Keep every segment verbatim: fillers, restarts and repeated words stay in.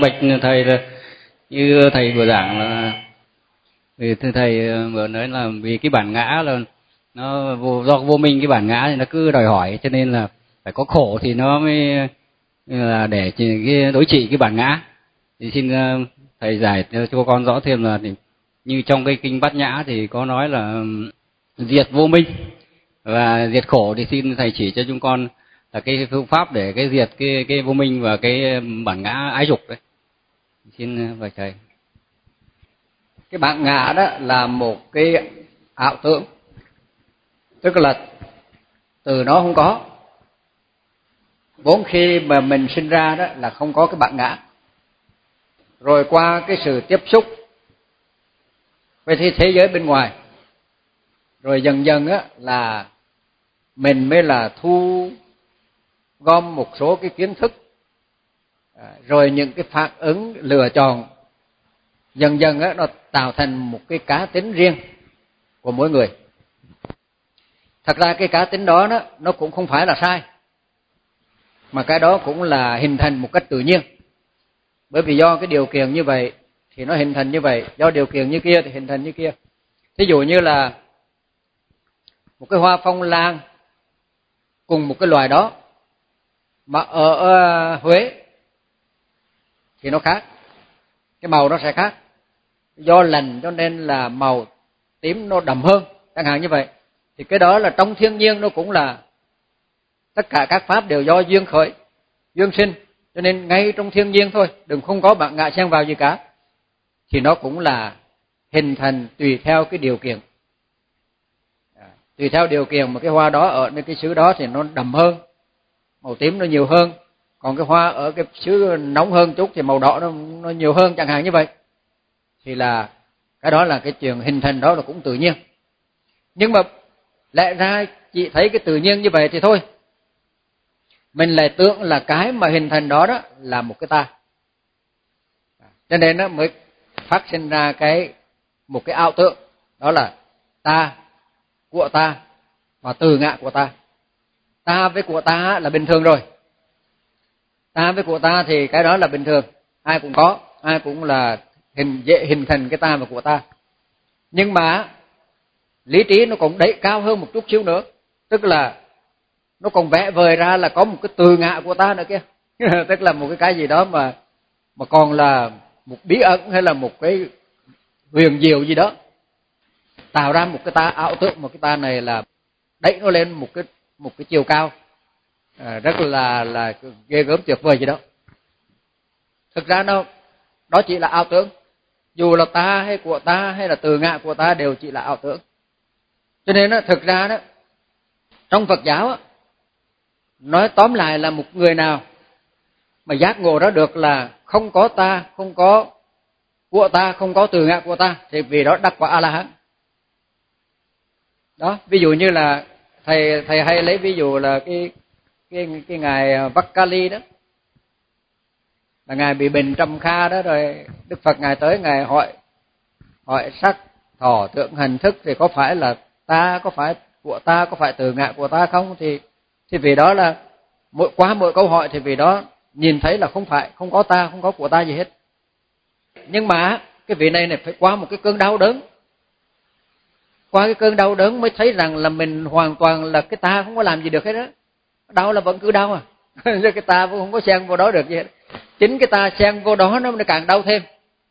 Bạch thầy là như thầy vừa giảng là vì thầy vừa nói là vì cái bản ngã là nó vô, do vô minh, cái bản ngã thì nó cứ đòi hỏi, cho nên là phải có khổ thì nó mới là để cái đối trị cái bản ngã. Thì xin thầy giải cho con rõ thêm là thì, như trong cái kinh Bát Nhã thì có nói là diệt vô minh và diệt khổ, thì xin thầy chỉ cho chúng con là cái phương pháp để cái diệt cái cái vô minh và cái bản ngã ái dục đấy. Xin mời thầy. Cái bản ngã đó là một cái ảo tưởng, tức là từ nó không có. Vốn khi mà mình sinh ra đó là không có cái bản ngã, rồi qua cái sự tiếp xúc với thế, thế giới bên ngoài, rồi dần dần á là mình mới là thu gom một số cái kiến thức, rồi những cái phản ứng lựa chọn, dần dần á nó tạo thành một cái cá tính riêng của mỗi người. Thật ra cái cá tính đó, đó nó cũng không phải là sai, mà cái đó cũng là hình thành một cách tự nhiên. Bởi vì do cái điều kiện như vậy thì nó hình thành như vậy, do điều kiện như kia thì hình thành như kia. Thí dụ như là một cái hoa phong lan cùng một cái loài đó mà ở Huế thì nó khác, cái màu nó sẽ khác. Do lành cho nên là màu tím nó đậm hơn, chẳng hạn như vậy. Thì cái đó là trong thiên nhiên nó cũng là tất cả các pháp đều do duyên khởi, duyên sinh. Cho nên ngay trong thiên nhiên thôi, đừng không có bản ngã xen vào gì cả, thì nó cũng là hình thành tùy theo cái điều kiện. À, tùy theo điều kiện mà cái hoa đó ở cái xứ đó thì nó đậm hơn, màu tím nó nhiều hơn. Còn cái hoa ở cái xứ nóng hơn chút thì màu đỏ nó, nó nhiều hơn, chẳng hạn như vậy. Thì là cái đó là cái chuyện hình thành đó là cũng tự nhiên. Nhưng mà lẽ ra chỉ thấy cái tự nhiên như vậy thì thôi, mình lại tưởng là cái mà hình thành đó đó là một cái ta. Cho nên nó mới phát sinh ra cái một cái ảo tưởng, đó là ta, của ta và từ ngã của ta. Ta với của ta là bình thường rồi. Ta với của ta thì cái đó là bình thường, ai cũng có, ai cũng là hình dễ hình thành cái ta và của ta. Nhưng mà lý trí nó cũng đẩy cao hơn một chút xíu nữa, tức là nó còn vẽ vời ra là có một cái từ ngã của ta nữa kia. Tức là một cái cái gì đó mà mà còn là một bí ẩn hay là một cái huyền diệu gì đó, tạo ra một cái ta ảo tưởng, một cái ta này là đẩy nó lên một cái một cái chiều cao à, rất là là ghê gớm tuyệt vời gì đó. Thực ra nó đó chỉ là ảo tưởng, dù là ta hay của ta hay là từ ngã của ta đều chỉ là ảo tưởng. Cho nên đó, thực ra đó trong Phật giáo đó, nói tóm lại là một người nào mà giác ngộ đó được là không có ta, không có của ta, không có từ ngã của ta, thì vì đó đắc quả A La Hán. Đó, ví dụ như là thầy thầy hay lấy ví dụ là cái cái cái ngài Vakkali đó, là ngài bị bệnh trầm kha đó, rồi Đức Phật ngài tới ngài hỏi hỏi sắc thọ tưởng hành thức thì có phải là ta, có phải của ta, có phải từ ngã của ta không? Thì thì vì đó là mỗi qua mỗi câu hỏi thì vì đó nhìn thấy là không phải, không có ta, không có của ta gì hết. Nhưng mà cái vị này này phải qua một cái cơn đau đớn, qua cái cơn đau đớn mới thấy rằng là mình hoàn toàn là cái ta không có làm gì được hết đó. Đau là vẫn cứ đau à, cái ta cũng không có xen vô đó được gì hết. Chính cái ta xen vô đó nó mới càng đau thêm.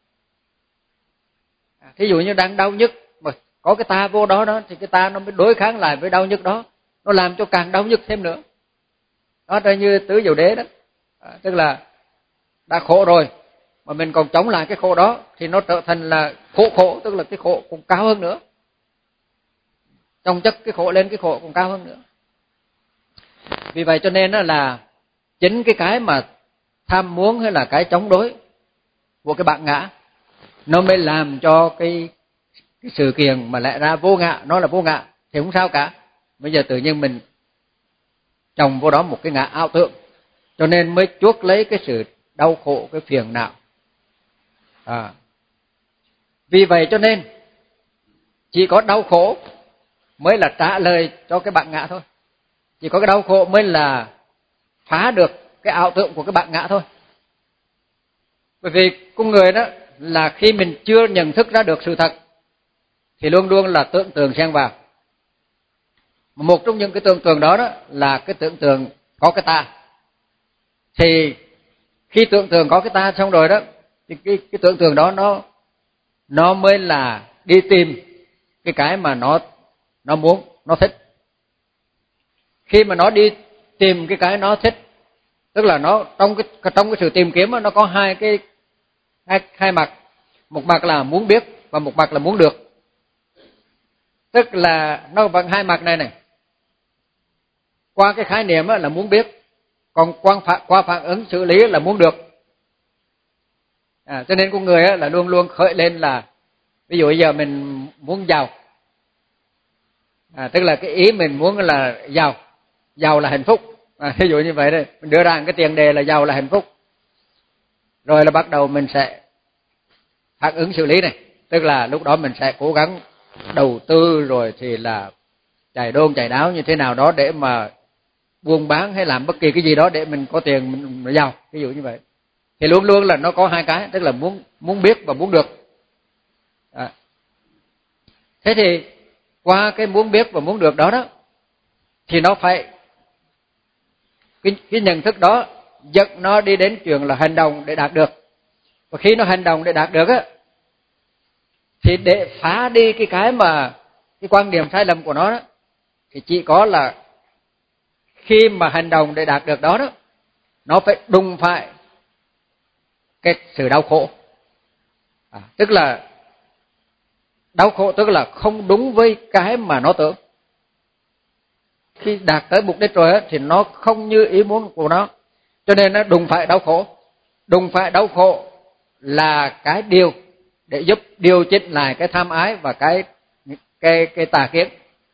Thí dụ như đang đau nhức mà có cái ta vô đó đó thì cái ta nó mới đối kháng lại với đau nhức đó, nó làm cho càng đau nhức thêm nữa. Đó là như tứ diệu đế đó, à, tức là đã khổ rồi mà mình còn chống lại cái khổ đó thì nó trở thành là khổ khổ, tức là cái khổ cũng cao hơn nữa, chồng chất cái khổ lên cái khổ cũng cao hơn nữa. Vì vậy cho nên đó là chính cái cái mà tham muốn hay là cái chống đối của cái bản ngã nó mới làm cho cái cái sự kiện mà lẽ ra vô ngã nó là vô ngã thì không sao cả. Bây giờ tự nhiên mình trồng vô đó một cái ngã ảo tưởng, cho nên mới chuốc lấy cái sự đau khổ, cái phiền não. À. Vì vậy cho nên chỉ có đau khổ mới là trả lời cho cái bản ngã thôi. Chỉ có cái đau khổ mới là phá được cái ảo tưởng của cái bản ngã thôi. Bởi vì con người đó là khi mình chưa nhận thức ra được sự thật thì luôn luôn là tưởng tượng xen vào. Một trong những cái tưởng tượng đó, đó là cái tưởng tượng có cái ta. Thì khi tưởng tượng có cái ta xong rồi đó thì cái, cái tưởng tượng đó nó nó mới là đi tìm cái cái mà nó nó muốn, nó thích. Khi mà nó đi tìm cái cái nó thích, tức là nó trong cái trong cái sự tìm kiếm đó, nó có hai cái hai hai mặt, một mặt là muốn biết và một mặt là muốn được. Tức là nó bằng hai mặt này này. Qua cái khái niệm là muốn biết, còn qua phản, qua phản ứng xử lý là muốn được. À, cho nên con người là luôn luôn khởi lên là, ví dụ bây giờ mình muốn giàu, à, tức là cái ý mình muốn là giàu, giàu là hạnh phúc. À, ví dụ như vậy đây, mình đưa ra cái tiền đề là giàu là hạnh phúc, rồi là bắt đầu mình sẽ phản ứng xử lý này, tức là lúc đó mình sẽ cố gắng đầu tư rồi thì là chạy đôn chạy đáo như thế nào đó để mà buôn bán hay làm bất kỳ cái gì đó để mình có tiền mình, mình giàu, ví dụ như vậy. Thì luôn luôn là nó có hai cái, tức là muốn muốn biết và muốn được. À. Thế thì qua cái muốn biết và muốn được đó đó thì nó phải cái, cái nhận thức đó dẫn nó đi đến chuyện là hành động để đạt được. Và khi nó hành động để đạt được á thì để phá đi cái cái mà cái quan điểm sai lầm của nó đó, thì chỉ có là khi mà hành động để đạt được đó đó, nó phải đụng phải cái sự đau khổ. À, tức là đau khổ tức là không đúng với cái mà nó tưởng. Khi đạt tới mục đích rồi á thì nó không như ý muốn của nó, cho nên nó đụng phải đau khổ. Đụng phải đau khổ là cái điều để giúp điều chỉnh lại cái tham ái và cái cái cái tà kiến.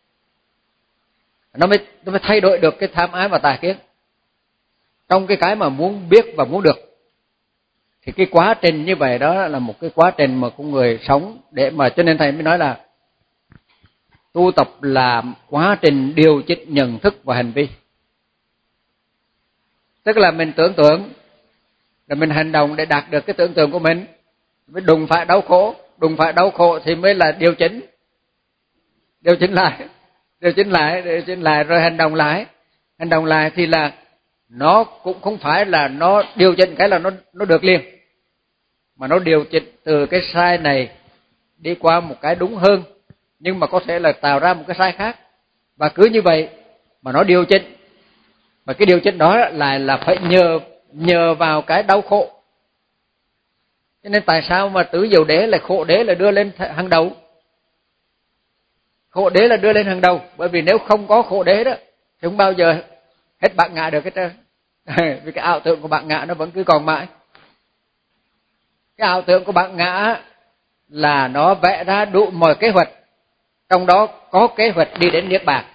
Nó mới nó mới thay đổi được cái tham ái và tà kiến trong cái cái mà muốn biết và muốn được. Thì cái quá trình như vậy đó là một cái quá trình mà con người sống để mà, cho nên thầy mới nói là tu tập là quá trình điều chỉnh nhận thức và hành vi. Tức là mình tưởng tượng là mình hành động để đạt được cái tưởng tượng của mình, mới đụng phải đau khổ, đụng phải đau khổ thì mới là điều chỉnh. Điều chỉnh lại, điều chỉnh lại, điều chỉnh lại rồi hành động lại. Hành động lại thì là nó cũng không phải là nó điều chỉnh cái là nó nó được liền, mà nó điều chỉnh từ cái sai này đi qua một cái đúng hơn, nhưng mà có thể là tạo ra một cái sai khác. Và cứ như vậy mà nó điều chỉnh. Và cái điều chỉnh đó lại là phải nhờ nhờ vào cái đau khổ. Cho nên tại sao mà tứ diệu đế là khổ đế là đưa lên hàng đầu? Khổ đế là đưa lên hàng đầu, bởi vì nếu không có khổ đế đó thì không bao giờ hết bạn ngã được hết trơn. Vì cái ảo tưởng của bạn ngã nó vẫn cứ còn mãi. Cái ảo tưởng của bạn ngã là nó vẽ ra đủ mọi kế hoạch, trong đó có kế hoạch đi đến niết bàn.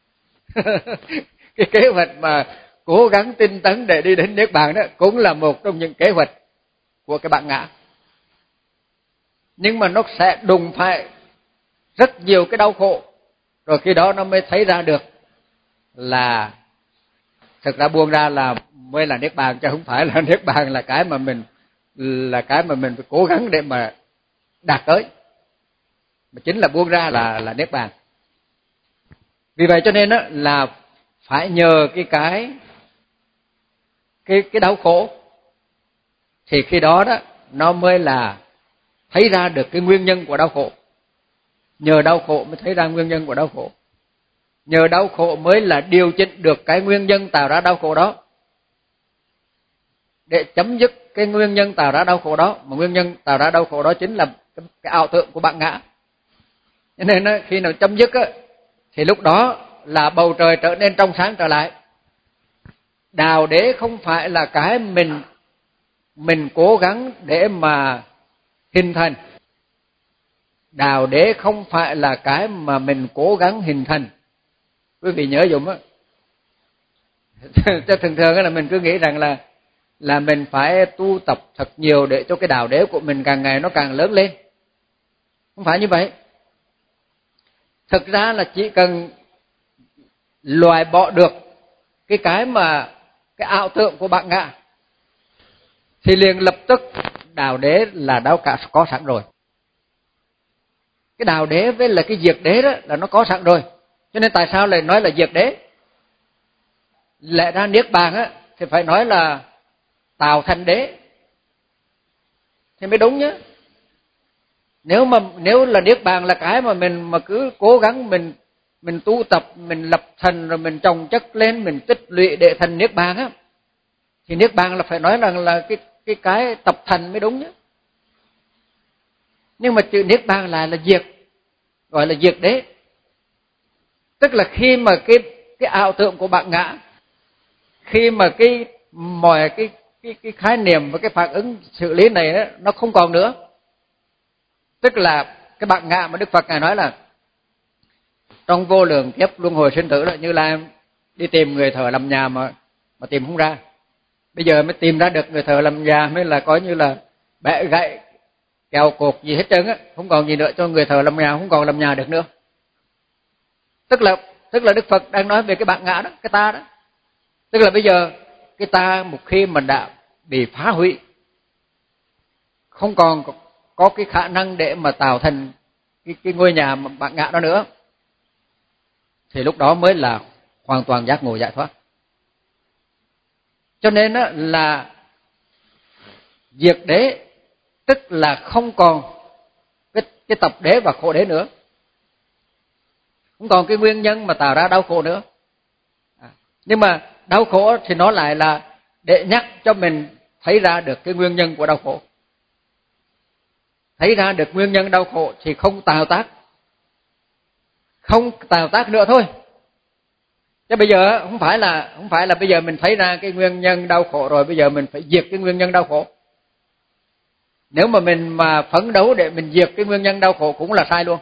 Cái kế hoạch mà cố gắng tinh tấn để đi đến niết bàn đó cũng là một trong những kế hoạch của cái bạn ngã. Nhưng mà nó sẽ đụng phải rất nhiều cái đau khổ, rồi khi đó nó mới thấy ra được là thực ra buông ra là mới là niết bàn, chứ không phải là niết bàn là cái mà mình là cái mà mình phải cố gắng để mà đạt tới, mà chính là buông ra là là niết bàn. Vì vậy cho nên đó là phải nhờ cái cái cái cái đau khổ thì khi đó đó nó mới là thấy ra được cái nguyên nhân của đau khổ. Nhờ đau khổ mới thấy ra nguyên nhân của đau khổ. Nhờ đau khổ mới là điều chỉnh được cái nguyên nhân tạo ra đau khổ đó, để chấm dứt cái nguyên nhân tạo ra đau khổ đó. Mà nguyên nhân tạo ra đau khổ đó chính là cái, cái ảo tưởng của bạn ngã. Cho nên đó, khi nào chấm dứt á, thì lúc đó là bầu trời trở nên trong sáng trở lại. Đạo đế không phải là cái mình mình cố gắng để mà hình thành. Đạo đế không phải là cái mà mình cố gắng hình thành. Quý vị nhớ dùm á. Cho thường thường là mình cứ nghĩ rằng là là mình phải tu tập thật nhiều để cho cái đạo đế của mình càng ngày nó càng lớn lên. Không phải như vậy. Thực ra là chỉ cần loại bỏ được cái cái mà cái ảo tưởng của bạn ngã thì liền lập tức đạo đế là đã có sẵn rồi. Cái đạo đế với là cái diệt đế đó là nó có sẵn rồi. Cho nên tại sao lại nói là diệt đế? Lẽ ra niết bàn á thì phải nói là tạo thành đế thì mới đúng nhá. Nếu mà nếu là niết bàn là cái mà mình mà cứ cố gắng mình mình tu tập, mình lập thành rồi mình trồng chất lên, mình tích lũy để thành niết bàn á, thì niết bàn là phải nói rằng là, là cái cái cái tập thành mới đúng nhá. Nhưng mà chữ niết bàn là là diệt, gọi là diệt đế. Tức là khi mà cái cái ảo tưởng của bạn ngã, khi mà cái mọi cái cái cái khái niệm và cái phản ứng xử lý này đó, nó không còn nữa. Tức là cái bạn ngã mà Đức Phật ngài nói là trong vô lượng kiếp luân hồi sinh tử, là như là đi tìm người thợ làm nhà mà mà tìm không ra. Bây giờ mới tìm ra được người thợ làm nhà mới là coi như là bẻ gãy kèo cột gì hết trơn á, không còn gì nữa, cho người thợ làm nhà không còn làm nhà được nữa. Tức là tức là Đức Phật đang nói về cái bạn ngã đó, cái ta đó. Tức là bây giờ cái ta một khi mà đã bị phá hủy, không còn có cái khả năng để mà tạo thành cái, cái ngôi nhà mà bạn ngã đó nữa, thì lúc đó mới là hoàn toàn giác ngộ giải thoát. Cho nên đó là diệt đế, tức là không còn cái, cái tập đế và khổ đế nữa, không còn cái nguyên nhân mà tạo ra đau khổ nữa. À, nhưng mà đau khổ thì nó lại là để nhắc cho mình thấy ra được cái nguyên nhân của đau khổ. Thấy ra được nguyên nhân đau khổ thì không tạo tác, không tạo tác nữa thôi. Chứ bây giờ không phải là không phải là bây giờ mình thấy ra cái nguyên nhân đau khổ rồi bây giờ mình phải diệt cái nguyên nhân đau khổ. Nếu mà mình mà phấn đấu để mình diệt cái nguyên nhân đau khổ cũng là sai luôn.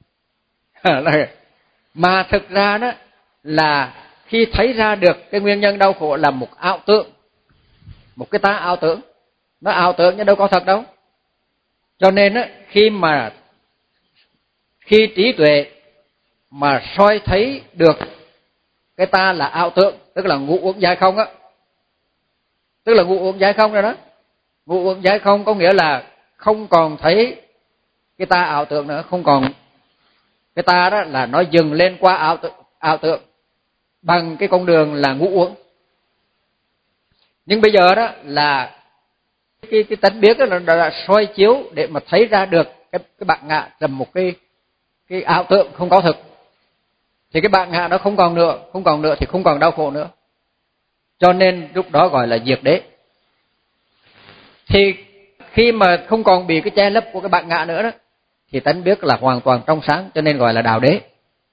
Mà thực ra đó là khi thấy ra được cái nguyên nhân đau khổ là một ảo tưởng, một cái ta ảo tưởng, nó ảo tưởng nhưng đâu có thật đâu. Cho nên á, khi mà khi trí tuệ mà soi thấy được cái ta là ảo tưởng, tức là ngũ uẩn giải không á, tức là ngũ uẩn giải không rồi đó. Ngũ uẩn giải không có nghĩa là không còn thấy cái ta ảo tưởng nữa, không còn cái ta đó, là nó dừng lên qua ảo tưởng, ảo tưởng bằng cái con đường là ngũ uẩn. Nhưng bây giờ đó là cái cái tánh biết đó là đã soi chiếu để mà thấy ra được cái cái bạn ngã là một cái cái ảo tưởng không có thực, thì cái bạn ngã nó không còn nữa, không còn nữa thì không còn đau khổ nữa. Cho nên lúc đó gọi là diệt đế. Thì khi mà không còn bị cái che lấp của cái bạn ngã nữa đó, thì tánh biết là hoàn toàn trong sáng, cho nên gọi là đạo đế.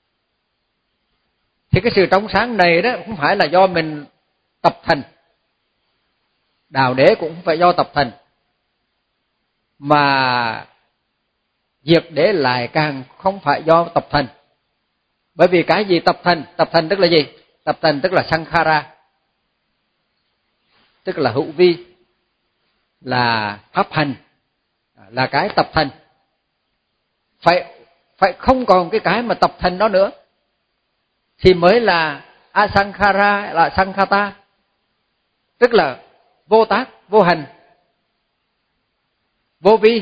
Thì cái sự trong sáng này đó không phải là do mình tập thành, đạo đế cũng không phải do tập thành, mà diệt đế lại càng không phải do tập thành. Bởi vì cái gì tập thành? Tập thành tức là gì? Tập thành tức là sankhara, tức là hữu vi, là pháp hành, là cái tập thành. Phải phải không còn cái cái mà tập thành đó nữa thì mới là asankhara, là sankhata, tức là vô tác, vô hành, vô vi.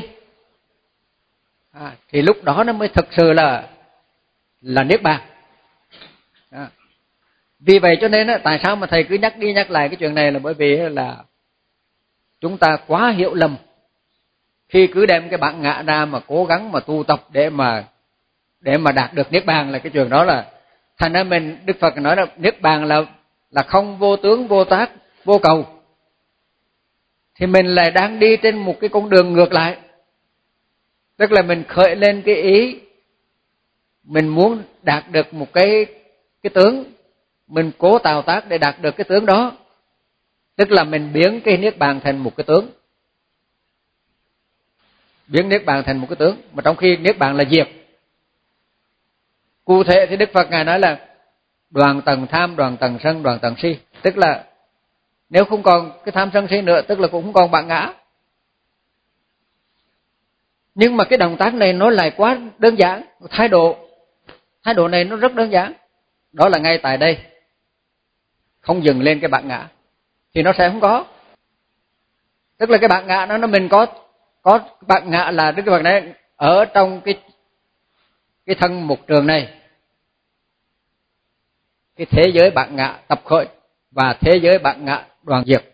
À, thì lúc đó nó mới thực sự là là niết bàn. À, vì vậy cho nên á, tại sao mà thầy cứ nhắc đi nhắc lại cái chuyện này là bởi vì là chúng ta quá hiểu lầm khi cứ đem cái bản ngã ra mà cố gắng mà tu tập để mà để mà đạt được niết bàn, là cái chuyện đó là thành ra mình, Đức Phật nói là niết bàn là là không vô tướng, vô tác, vô cầu. Thì mình lại đang đi trên một cái con đường ngược lại. Tức là mình khởi lên cái ý mình muốn đạt được một cái cái tướng, mình cố tạo tác để đạt được cái tướng đó. Tức là mình biến cái niết bàn thành một cái tướng. Biến niết bàn thành một cái tướng, mà trong khi niết bàn là diệt. Cụ thể thì Đức Phật ngài nói là đoạn tầng tham, đoạn tầng sân, đoạn tầng si. Tức là nếu không còn cái tham sân si nữa, tức là cũng không còn bạn ngã. Nhưng mà cái động tác này nó lại quá đơn giản, thái độ thái độ này nó rất đơn giản. Đó là ngay tại đây không dừng lên cái bạn ngã thì nó sẽ không có. Tức là cái bạn ngã nó nó mình có có bạn ngạ là Đức Phật này ở trong cái cái thân mục trường này, cái thế giới bạn ngạ tập khởi và thế giới bạn ngạ đoàn diệt.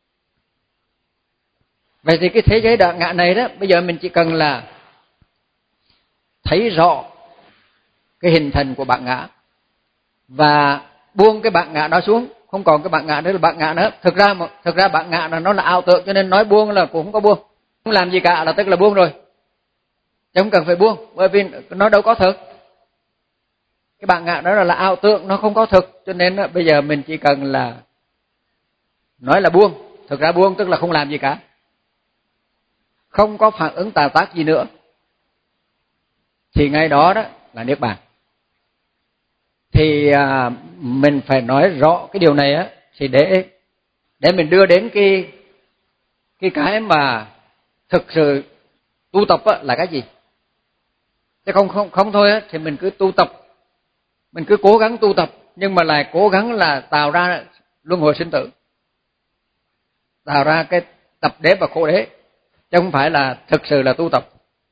Vậy thì cái thế giới bạn ngạ này đó, bây giờ mình chỉ cần là thấy rõ cái hình thành của bạn ngạ và buông cái bạn ngạ đó xuống, không còn cái bạn ngạ nữa là bạn ngạ nữa. Thực ra thực ra bạn ngạ là nó là ảo tưởng, cho nên nói buông là cũng không có buông, không làm gì cả là tức là buông rồi, chứ không cần phải buông, bởi vì nó đâu có thực. Cái bạn ngạ đó là, là ảo tưởng, nó không có thực, cho nên bây giờ mình chỉ cần là nói là buông. Thực ra buông tức là không làm gì cả, không có phản ứng tạo tác gì nữa, thì ngay đó đó là niết bàn. Thì à, mình phải nói rõ cái điều này á, thì để để mình đưa đến cái cái cái mà thực sự tu tập á, là cái gì. Chứ không không không thôi á, thì mình cứ tu tập, mình cứ cố gắng tu tập nhưng mà lại cố gắng là tạo ra luân hồi sinh tử, tạo ra cái tập đế và khổ đế, chứ không phải là thực sự là tu tập.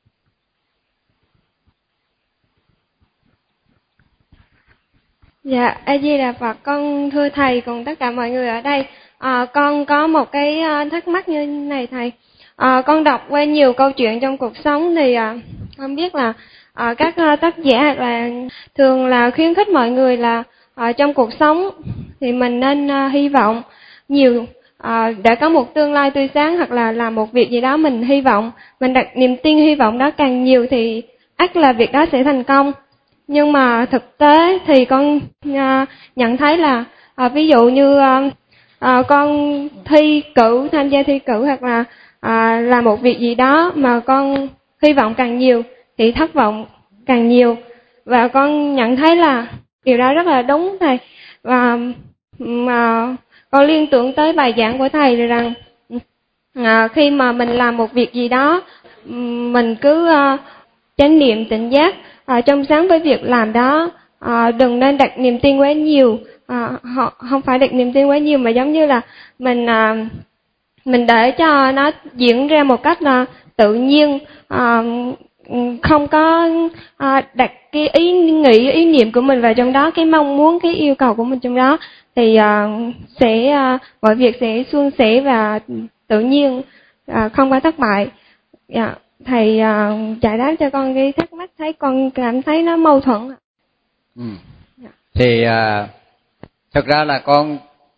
Dạ, A Di Đà Phật. Con thưa thầy cùng tất cả mọi người ở đây, à, con có một cái thắc mắc như này thầy. À, con đọc qua nhiều câu chuyện trong cuộc sống thì à, con biết là à, các tác giả là thường là khuyến khích mọi người là à, trong cuộc sống thì mình nên à, hy vọng nhiều à, để có một tương lai tươi sáng, hoặc là làm một việc gì đó mình hy vọng, mình đặt niềm tin hy vọng đó càng nhiều thì ắt là việc đó sẽ thành công. Nhưng mà thực tế thì con à, nhận thấy là à, ví dụ như à, à, con thi cử, tham gia thi cử hoặc là à, làm một việc gì đó mà con hy vọng càng nhiều thì thất vọng càng nhiều. Và con nhận thấy là điều đó rất là đúng thầy. Và mà con liên tưởng tới bài giảng của thầy rằng à, khi mà mình làm một việc gì đó, mình cứ à, chánh niệm tỉnh giác à, trong sáng với việc làm đó, à, đừng nên đặt niềm tin quá nhiều. À, họ không phải đặt niềm tin quá nhiều mà giống như là mình à, mình để cho nó diễn ra một cách là tự nhiên, à, không có à, đặt cái ý nghĩ ý niệm của mình vào trong đó, cái mong muốn, cái yêu cầu của mình trong đó, thì à, sẽ à, mọi việc sẽ suôn sẻ và tự nhiên, à, không có thất bại. Dạ. Thầy uh, giải đáp cho con cái thắc mắc, thấy con cảm thấy nó mâu thuẫn. Ừ. Dạ. Thì uh, thực ra là con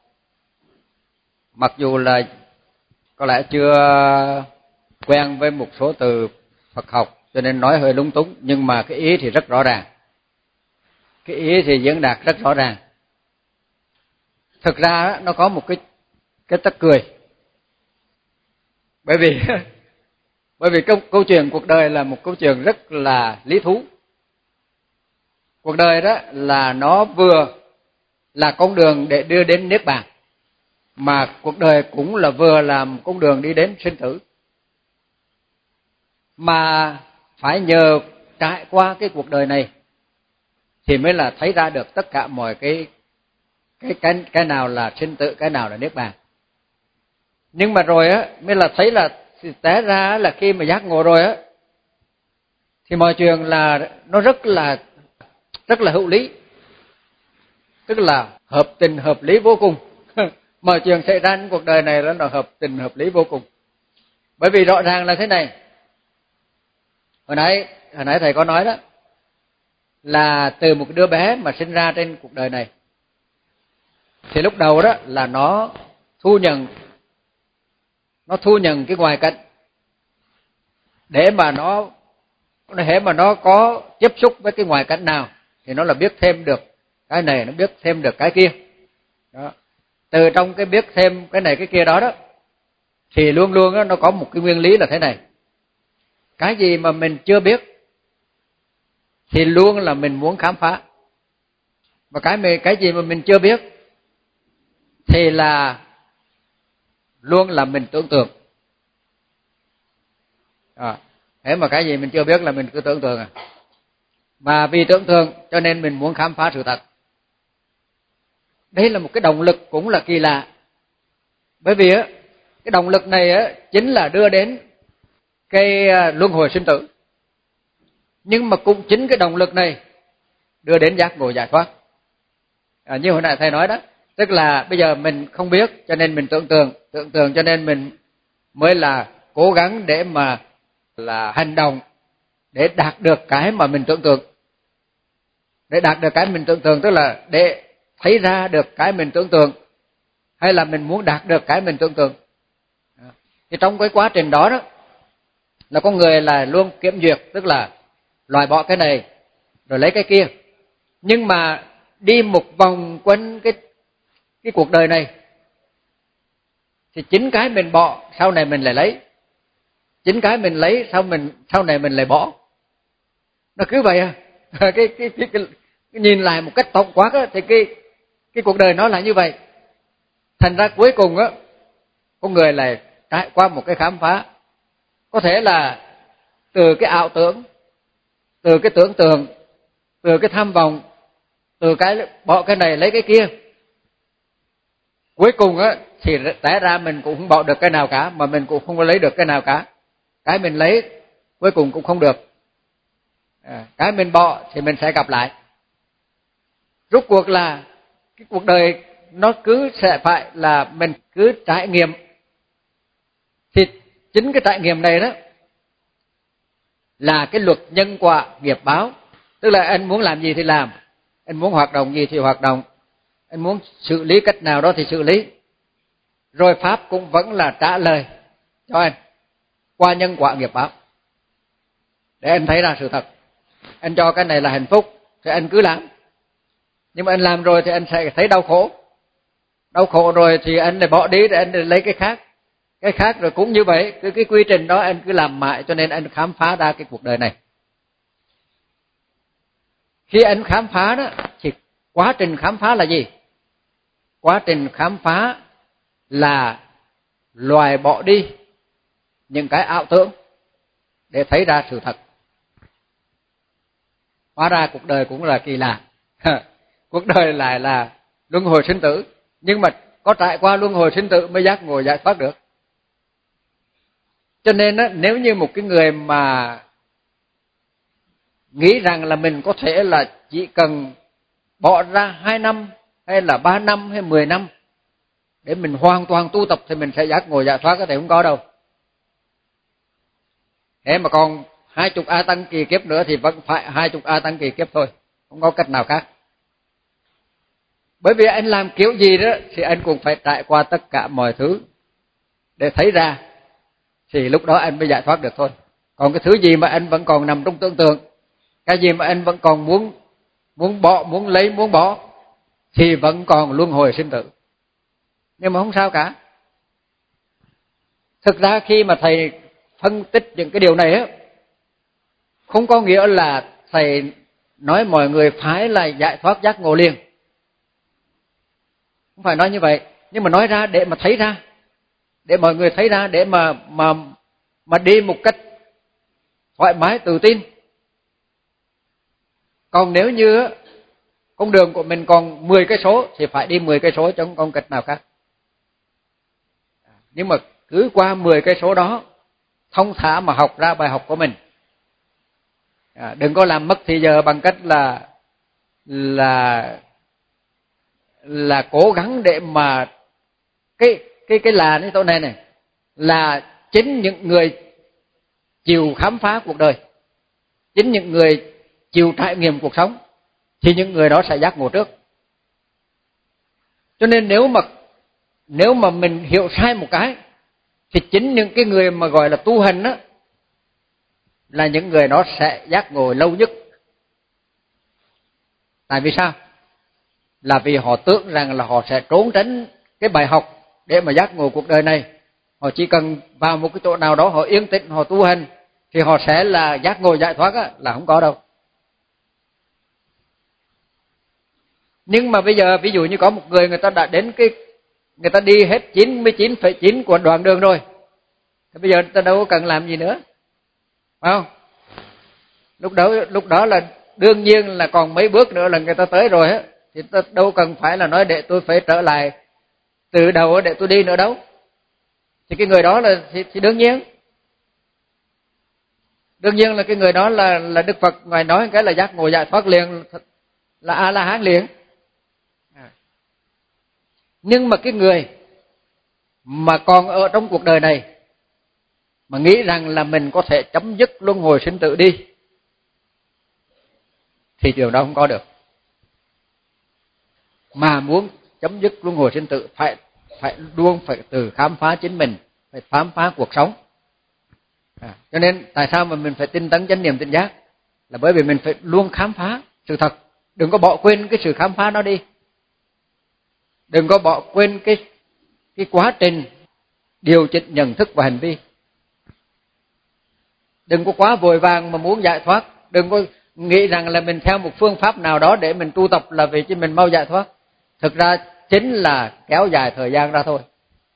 mặc dù là có lẽ chưa quen với một số từ Phật học cho nên nói hơi lúng túng, nhưng mà cái ý thì rất rõ ràng, cái ý thì diễn đạt rất rõ ràng. Thực ra nó có một cái cái tức cười, bởi vì bởi vì câu, câu chuyện cuộc đời là một câu chuyện rất là lý thú. Cuộc đời đó là nó vừa là con đường để đưa đến niết bàn, mà cuộc đời cũng là vừa làm con đường đi đến sinh tử. Mà phải nhờ trải qua cái cuộc đời này thì mới là thấy ra được tất cả mọi cái cái cái cái nào là sinh tử, cái nào là niết bàn. Nhưng mà rồi á mới là thấy là té ra là khi mà giác ngộ rồi á thì mọi chuyện là nó rất là rất là hữu lý, tức là hợp tình hợp lý vô cùng. Mọi chuyện xảy ra trong cuộc đời này nó là hợp tình hợp lý vô cùng. Bởi vì rõ ràng là thế này, hồi nãy hồi nãy thầy có nói đó, là từ một đứa bé mà sinh ra trên cuộc đời này thì lúc đầu đó là nó thu nhận nó thu nhận cái ngoại cảnh để mà nó để mà nó có tiếp xúc với cái ngoại cảnh nào thì nó là biết thêm được cái này, nó biết thêm được cái kia đó. Từ trong cái biết thêm cái này cái kia đó đó thì luôn luôn đó, nó có một cái nguyên lý là thế này: cái gì mà mình chưa biết thì luôn là mình muốn khám phá, và cái cái gì mà mình chưa biết thì là luôn là mình tưởng tượng. À, thế mà cái gì mình chưa biết là mình cứ tưởng tượng à. Mà vì tưởng tượng cho nên mình muốn khám phá sự thật. Đây là một cái động lực cũng là kỳ lạ. Bởi vì á cái động lực này á chính là đưa đến cái luân hồi sinh tử. Nhưng mà cũng chính cái động lực này đưa đến giác ngộ giải thoát. À, như hồi nãy thầy nói đó, tức là bây giờ mình không biết cho nên mình tưởng tượng, tưởng tượng cho nên mình mới là cố gắng để mà là hành động để đạt được cái mà mình tưởng tượng. Để đạt được cái mình tưởng tượng tức là để thấy ra được cái mình tưởng tượng, hay là mình muốn đạt được cái mình tưởng tượng. Thì trong cái quá trình đó đó là con người là luôn kiểm duyệt, tức là loại bỏ cái này rồi lấy cái kia. Nhưng mà đi một vòng quanh cái cái cuộc đời này thì chính cái mình bỏ sau này mình lại lấy, chính cái mình lấy sau mình sau này mình lại bỏ. Nó cứ vậy à. cái, cái, cái, cái, cái nhìn lại một cách tổng quát á, thì cái cái cuộc đời nó là như vậy. Thành ra cuối cùng á, con người lại trải qua một cái khám phá, có thể là từ cái ảo tưởng, từ cái tưởng tượng, từ cái tham vọng, từ cái bỏ cái này lấy cái kia. Cuối cùng á thì té ra mình cũng không bỏ được cái nào cả, mà mình cũng không có lấy được cái nào cả. Cái mình lấy cuối cùng cũng không được. À, cái mình bỏ thì mình sẽ gặp lại. Rốt cuộc là cái cuộc đời nó cứ sẽ phải là mình cứ trải nghiệm. Thì chính cái trải nghiệm này đó là cái luật nhân quả nghiệp báo. Tức là anh muốn làm gì thì làm, anh muốn hoạt động gì thì hoạt động, anh muốn xử lý cách nào đó thì xử lý. Rồi Pháp cũng vẫn là trả lời cho anh qua nhân quả nghiệp báo, để anh thấy ra sự thật. Anh cho cái này là hạnh phúc thì anh cứ làm. Nhưng mà anh làm rồi thì anh sẽ thấy đau khổ. Đau khổ rồi thì anh lại bỏ đi để anh lấy cái khác. Cái khác rồi cũng như vậy, cứ cái quy trình đó anh cứ làm mãi, cho nên anh khám phá ra cái cuộc đời này. Khi anh khám phá đó thì quá trình khám phá là gì? Quá trình khám phá là loại bỏ đi những cái ảo tưởng để thấy ra sự thật. Hóa ra cuộc đời cũng là kỳ lạ. Cuộc đời lại là luân hồi sinh tử, nhưng mà có trải qua luân hồi sinh tử mới giác ngộ giải thoát được. Cho nên á, nếu như một cái người mà nghĩ rằng là mình có thể là chỉ cần bỏ ra hai năm hay là ba năm hay mười năm để mình hoàn toàn tu tập thì mình sẽ giác ngộ giải thoát, cái này không có đâu. Thế mà còn hai chục A Tăng kỳ kiếp nữa thì vẫn phải hai chục A Tăng kỳ kiếp thôi, không có cách nào khác. Bởi vì anh làm kiểu gì đó thì anh cũng phải trải qua tất cả mọi thứ để thấy ra, thì lúc đó anh mới giải thoát được thôi. Còn cái thứ gì mà anh vẫn còn nằm trong tưởng tượng, cái gì mà anh vẫn còn muốn muốn bỏ, muốn lấy, muốn bỏ thì vẫn còn luân hồi sinh tử. Nhưng mà không sao cả. Thực ra khi mà thầy phân tích những cái điều này á, không có nghĩa là thầy nói mọi người phải là giải thoát giác ngộ liền. Không phải nói như vậy, nhưng mà nói ra để mà thấy ra, để mọi người thấy ra, để mà mà mà đi một cách thoải mái tự tin. Còn nếu như con đường của mình còn mười cây số thì phải đi mười cây số chứ không còn cách nào khác. Nhưng mà cứ qua mười cây số đó thông thả mà học ra bài học của mình. À, đừng có làm mất thì giờ bằng cách là là là cố gắng để mà cái cái cái là cái chỗ này này là chính những người chịu khám phá cuộc đời, chính những người chịu trải nghiệm cuộc sống thì những người đó sẽ giác ngộ trước. Cho nên nếu mà nếu mà mình hiểu sai một cái thì chính những cái người mà gọi là tu hành đó là những người đó sẽ giác ngộ lâu nhất. Tại vì sao? Là vì họ tưởng rằng là họ sẽ trốn tránh cái bài học để mà giác ngộ cuộc đời này. Họ chỉ cần vào một cái chỗ nào đó họ yên tĩnh, họ tu hành thì họ sẽ là giác ngộ giải thoát á, là không có đâu. Nhưng mà bây giờ ví dụ như có một người người ta đã đến cái người ta đi hết chín mươi chín phẩy chín của đoạn đường rồi, thì bây giờ người ta đâu có cần làm gì nữa, phải không? Lúc đó lúc đó là đương nhiên là còn mấy bước nữa là người ta tới rồi á, thì ta đâu cần phải là nói để tôi phải trở lại từ đầu để tôi đi nữa đâu. Thì cái người đó là thì, thì đương nhiên. Đương nhiên là cái người đó là là Đức Phật, ngài nói cái là giác ngộ giải thoát liền, là A La Hán liền. Nhưng mà cái người mà còn ở trong cuộc đời này mà nghĩ rằng là mình có thể chấm dứt luân hồi sinh tử đi thì điều đó không có được. Mà muốn chấm dứt luân hồi sinh tử phải phải luôn phải từ khám phá chính mình, phải khám phá cuộc sống. À, cho nên tại sao mà mình phải tinh tấn chánh niệm tỉnh giác, là bởi vì mình phải luôn khám phá sự thật, đừng có bỏ quên cái sự khám phá đó đi, đừng có bỏ quên cái cái quá trình điều chỉnh nhận thức và hành vi. Đừng có quá vội vàng mà muốn giải thoát, đừng có nghĩ rằng là mình theo một phương pháp nào đó để mình tu tập là vì cho mình mau giải thoát. Thực ra chính là kéo dài thời gian ra thôi.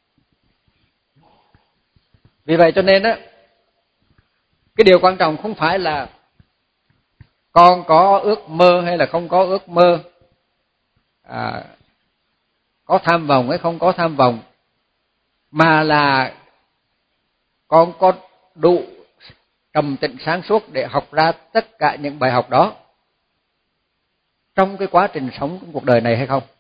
Vì vậy cho nên á, cái điều quan trọng không phải là con có ước mơ hay là không có ước mơ, à, có tham vọng hay không có tham vọng, mà là con có đủ trầm tĩnh sáng suốt để học ra tất cả những bài học đó trong cái quá trình sống trong cuộc đời này hay không.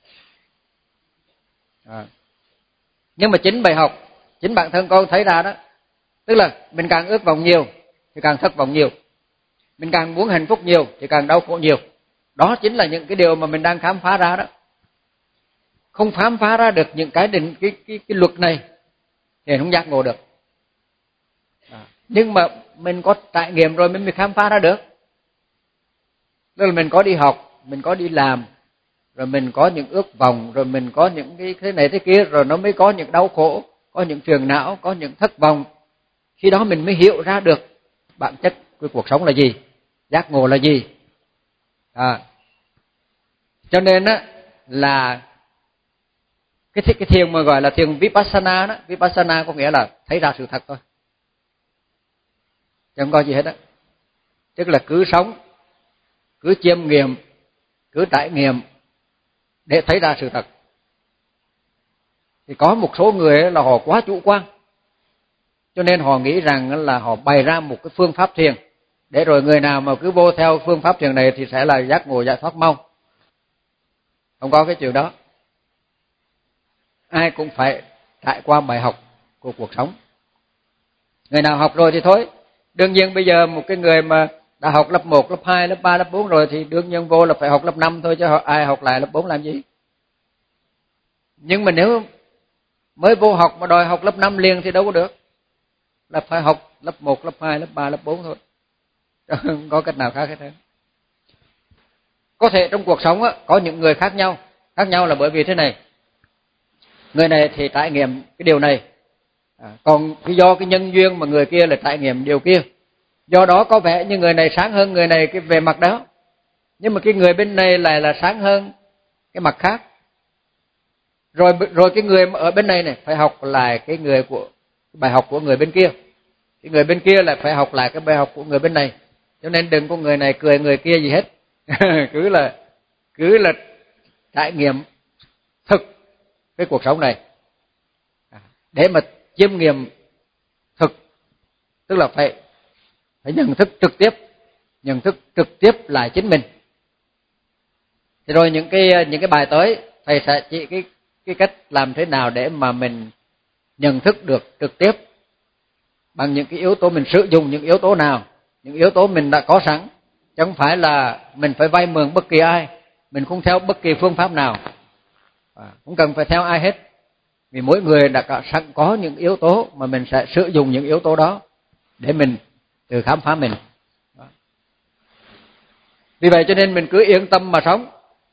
À. Nhưng mà chính bài học, chính bản thân con thấy ra đó, tức là mình càng ước vọng nhiều thì càng thất vọng nhiều, mình càng muốn hạnh phúc nhiều thì càng đau khổ nhiều. Đó chính là những cái điều mà mình đang khám phá ra đó. Không khám phá ra được những cái định cái cái cái luật này thì không giác ngộ được. À. Nhưng mà mình có trải nghiệm rồi mình mới khám phá ra được. Tức là mình có đi học, mình có đi làm, rồi mình có những ước vọng, rồi mình có những cái thế này thế kia, rồi nó mới có những đau khổ, có những phiền não, có những thất vọng. Khi đó mình mới hiểu ra được bản chất của cuộc sống là gì, giác ngộ là gì. À. Cho nên á là cái cái thiền mà gọi là thiền Vipassana đó, Vipassana có nghĩa là thấy ra sự thật thôi, chứ không có gì hết á. Tức là cứ sống, cứ chiêm nghiệm, cứ trải nghiệm để thấy ra sự thật. Thì có một số người là họ quá chủ quan, cho nên họ nghĩ rằng là họ bày ra một cái phương pháp thiền để rồi người nào mà cứ vô theo phương pháp thiền này thì sẽ là giác ngộ giải thoát mau. Không có cái chuyện đó. Ai cũng phải trải qua bài học của cuộc sống. Người nào học rồi thì thôi. Đương nhiên bây giờ một cái người mà đã học lớp một, lớp hai, lớp ba, lớp bốn rồi thì đương nhiên vô là phải học lớp năm thôi, chứ ai học lại lớp bốn làm gì. Nhưng mà nếu mới vô học mà đòi học lớp năm liền thì đâu có được. Là phải học lớp một, lớp hai, lớp ba, lớp bốn thôi. Không có cách nào khác hết thế. Có thể trong cuộc sống á, có những người khác nhau. Khác nhau là bởi vì thế này. Người này thì trải nghiệm cái điều này. À, còn do cái nhân duyên mà người kia là trải nghiệm điều kia. Do đó có vẻ như người này sáng hơn người này cái về mặt đó. Nhưng mà cái người bên này lại là sáng hơn cái mặt khác. Rồi rồi cái người ở bên này này phải học lại cái người của cái bài học của người bên kia. Cái người bên kia lại phải học lại cái bài học của người bên này. Cho nên đừng có người này cười người kia gì hết. cứ là cứ là trải nghiệm thực cái cuộc sống này. Để mà chiêm nghiệm thực, tức là phải phải nhận thức trực tiếp, nhận thức trực tiếp lại chính mình. Thì rồi những cái những cái bài tới thầy sẽ chỉ cái cái cách làm thế nào để mà mình nhận thức được trực tiếp bằng những cái yếu tố, mình sử dụng những yếu tố nào, những yếu tố mình đã có sẵn, chứ không phải là mình phải vay mượn bất kỳ ai, mình không theo bất kỳ phương pháp nào, à, không cần phải theo ai hết, vì mỗi người đã sẵn có những yếu tố mà mình sẽ sử dụng những yếu tố đó để mình tự khám phá mình. Vì vậy cho nên mình cứ yên tâm mà sống.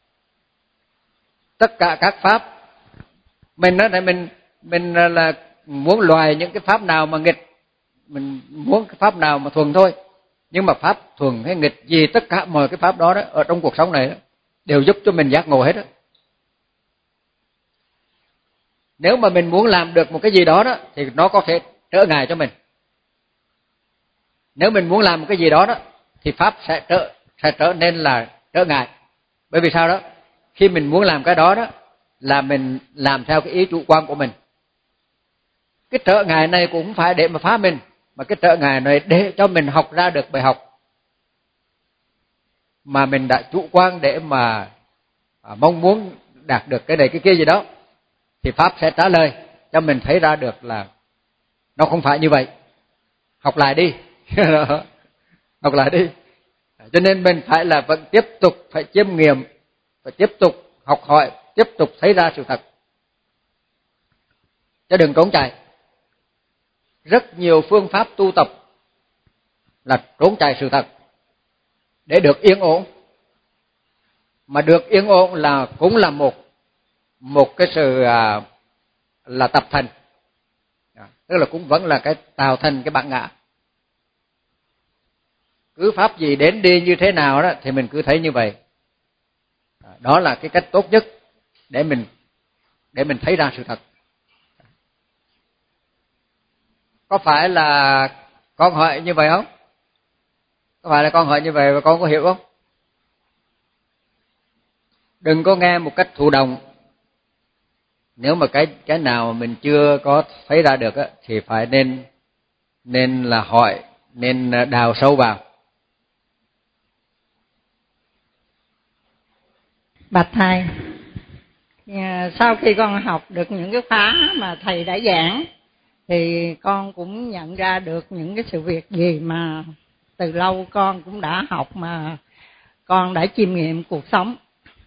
Tất cả các pháp mình đó, mình mình là muốn loại những cái pháp nào mà nghịch, mình muốn cái pháp nào mà thuần thôi. Nhưng mà pháp thuần hay nghịch gì, tất cả mọi cái pháp đó đó ở trong cuộc sống này đó, đều giúp cho mình giác ngộ hết đó. Nếu mà mình muốn làm được một cái gì đó đó thì nó có thể trở ngại cho mình. Nếu mình muốn làm một cái gì đó đó thì pháp sẽ trở sẽ trở nên là trở ngại. Bởi vì sao đó? Khi mình muốn làm cái đó đó là mình làm theo cái ý chủ quan của mình. Cái trở ngại này cũng không phải để mà phá mình, mà cái trở ngại này để cho mình học ra được bài học mà mình đã chủ quan để mà à, mong muốn đạt được cái này cái kia gì đó, thì Pháp sẽ trả lời cho mình thấy ra được là nó không phải như vậy. Học lại đi. Học lại đi. Cho nên mình phải là vẫn tiếp tục phải chiêm nghiệm, phải tiếp tục học hỏi, tiếp tục thấy ra sự thật, chứ đừng trốn chạy. Rất nhiều phương pháp tu tập là trốn chạy sự thật để được yên ổn, mà được yên ổn là cũng là một một cái sự à, là tập thành, tức là cũng vẫn là cái tạo thành cái bản ngã. Cứ pháp gì đến đi như thế nào đó thì mình cứ thấy như vậy. Đó là cái cách tốt nhất để mình để mình thấy ra sự thật. Có phải là con hỏi như vậy không? Có phải là con hỏi như vậy và con có hiểu không? Đừng có nghe một cách thụ động. Nếu mà cái cái nào mình chưa có thấy ra được á, thì phải nên nên là hỏi, nên đào sâu vào. Bạch thầy, sau khi con học được những cái khóa mà thầy đã giảng thì con cũng nhận ra được những cái sự việc gì mà từ lâu con cũng đã học mà con đã chiêm nghiệm cuộc sống.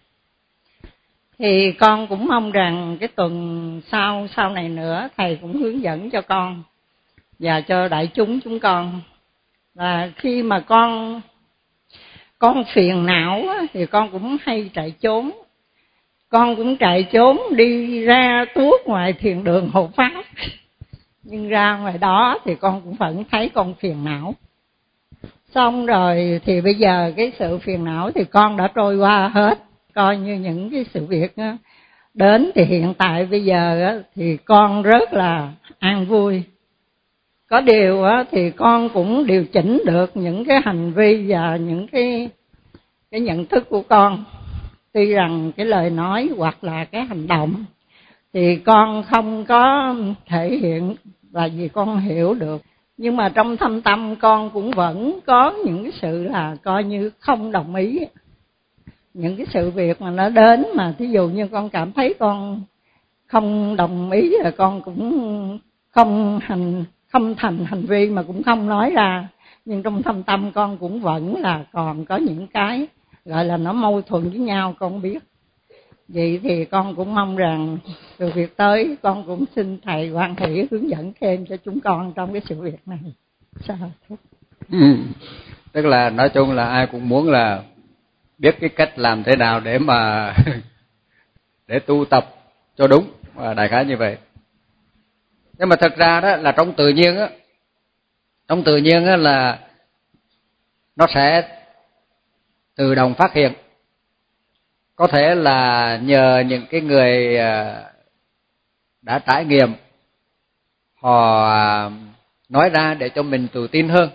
Thì con cũng mong rằng cái tuần sau sau này nữa thầy cũng hướng dẫn cho con và cho đại chúng chúng con là khi mà con con phiền não thì con cũng hay chạy trốn. Con cũng chạy trốn đi ra tuốt ngoài thiền đường hộ pháp. Nhưng ra ngoài đó thì con cũng vẫn thấy con phiền não. Xong rồi thì bây giờ cái sự phiền não thì con đã trôi qua hết. Coi như những cái sự việc đến thì hiện tại bây giờ thì con rất là an vui. Có điều thì con cũng điều chỉnh được những cái hành vi và những cái cái nhận thức của con. Tuy rằng cái lời nói hoặc là cái hành động thì con không có thể hiện và vì con hiểu được, nhưng mà trong thâm tâm con cũng vẫn có những cái sự là coi như không đồng ý. Những cái sự việc mà nó đến mà thí dụ như con cảm thấy con không đồng ý là con cũng không hành không thành hành vi mà cũng không nói ra, nhưng trong thâm tâm con cũng vẫn là còn có những cái gọi là nó mâu thuẫn với nhau, con biết. Vậy thì con cũng mong rằng từ việc tới con cũng xin thầy hoan hỷ hướng dẫn thêm cho chúng con trong cái sự việc này. Sao thế? Ừ. Tức là nói chung là ai cũng muốn là biết cái cách làm thế nào để mà để tu tập cho đúng, và đại khái như vậy. Nhưng mà thật ra đó là trong tự nhiên á, trong tự nhiên á là nó sẽ tự động phát hiện. Có thể là nhờ những cái người đã trải nghiệm, họ nói ra để cho mình tự tin hơn.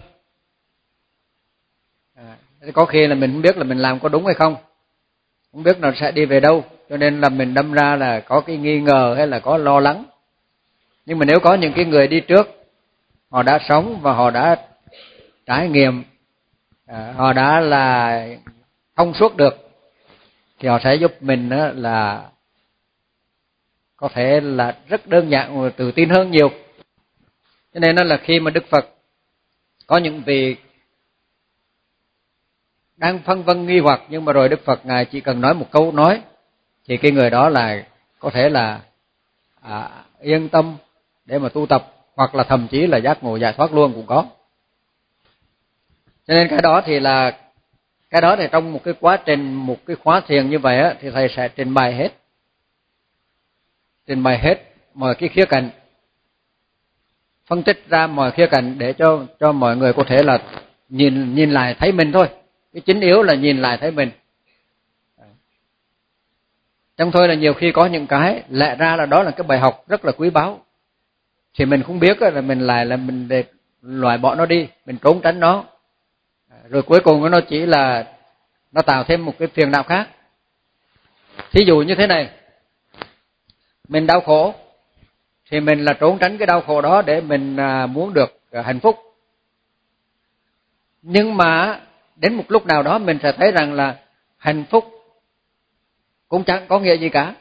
Có khi là mình không biết là mình làm có đúng hay không, không biết nó sẽ đi về đâu, cho nên là mình đâm ra là có cái nghi ngờ hay là có lo lắng. Nhưng mà nếu có những cái người đi trước, họ đã sống và họ đã trải nghiệm, họ đã là thông suốt được, thì họ sẽ giúp mình là có thể là rất đơn giản và tự tin hơn nhiều. Cho nên là khi mà Đức Phật có những vị đang phân vân nghi hoặc, nhưng mà rồi Đức Phật Ngài chỉ cần nói một câu nói thì cái người đó là có thể là à, yên tâm để mà tu tập, hoặc là thậm chí là giác ngộ giải thoát luôn cũng có. Cho nên cái đó thì là cái đó thì trong một cái quá trình, một cái khóa thiền như vậy á, thì thầy sẽ trình bày hết, trình bày hết mọi cái khía cạnh, phân tích ra mọi khía cạnh để cho cho mọi người có thể là nhìn nhìn lại thấy mình thôi. Cái chính yếu là nhìn lại thấy mình. Trong thôi là nhiều khi có những cái lẽ ra là đó là cái bài học rất là quý báu, thì mình không biết là mình lại là mình để loại bỏ nó đi, mình trốn tránh nó, rồi cuối cùng nó chỉ là nó tạo thêm một cái phiền não khác. Thí dụ như thế này, mình đau khổ thì mình là trốn tránh cái đau khổ đó để mình muốn được hạnh phúc. Nhưng mà đến một lúc nào đó mình sẽ thấy rằng là hạnh phúc cũng chẳng có nghĩa gì cả.